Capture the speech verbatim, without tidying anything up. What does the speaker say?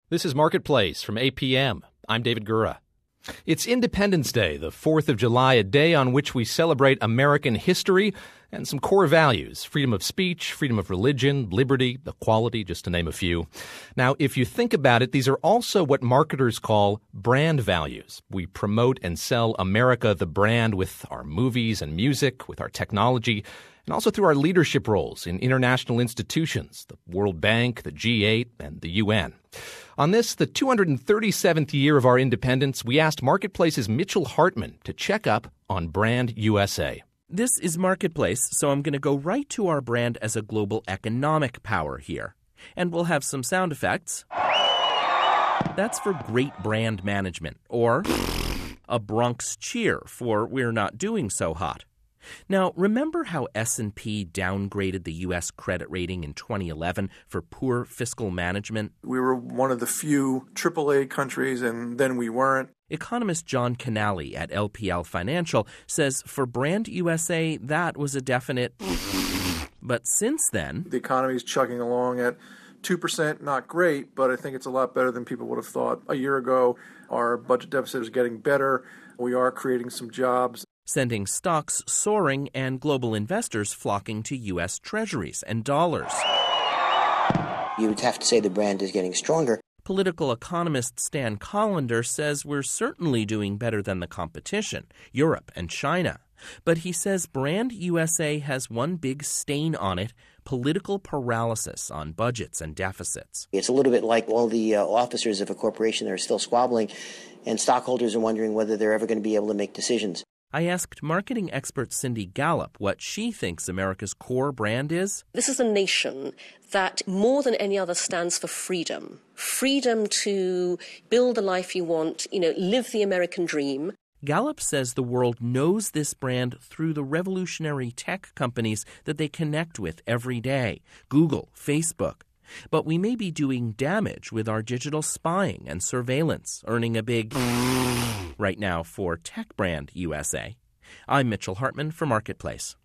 This is Marketplace from A P M. I'm David Gura. It's Independence Day, the fourth of July, a day on which we celebrate American history and some core values: freedom of speech, freedom of religion, liberty, equality, just to name a few. Now, if you think about it, these are also what marketers call brand values. We promote and sell America, the brand, with our movies and music, with our technology, and also through our leadership roles in international institutions, the World Bank, the G eight, and the U N. On this, the two hundred thirty-seventh year of our independence, we asked Marketplace's Mitchell Hartman to check up on Brand U S A. This is Marketplace, so I'm going to go right to our brand as a global economic power here. And we'll have some sound effects. That's for great brand management, or a Bronx cheer for we're not doing so hot. Now, remember how S and P downgraded the U S credit rating in twenty eleven for poor fiscal management? We were one of the few triple A countries, and then we weren't. Economist John Canale at L P L Financial says for Brand U S A, that was a definite. But since then, the economy is chugging along at two percent, not great, but I think it's a lot better than people would have thought a year ago. Our budget deficit is getting better. We are creating some jobs, sending stocks soaring and global investors flocking to U S treasuries and dollars. You would have to say the brand is getting stronger. Political economist Stan Collender says we're certainly doing better than the competition, Europe and China. But he says Brand U S A has one big stain on it: political paralysis on budgets and deficits. It's a little bit like all the uh, officers of a corporation that are still squabbling, and stockholders are wondering whether they're ever going to be able to make decisions. I asked marketing expert Cindy Gallup what she thinks America's core brand is. This is a nation that more than any other stands for freedom. Freedom to build the life you want, you know, live the American dream. Gallup says the world knows this brand through the revolutionary tech companies that they connect with every day: Google, Facebook. But we may be doing damage with our digital spying and surveillance, earning a big right now for Tech Brand U S A. I'm Mitchell Hartman for Marketplace.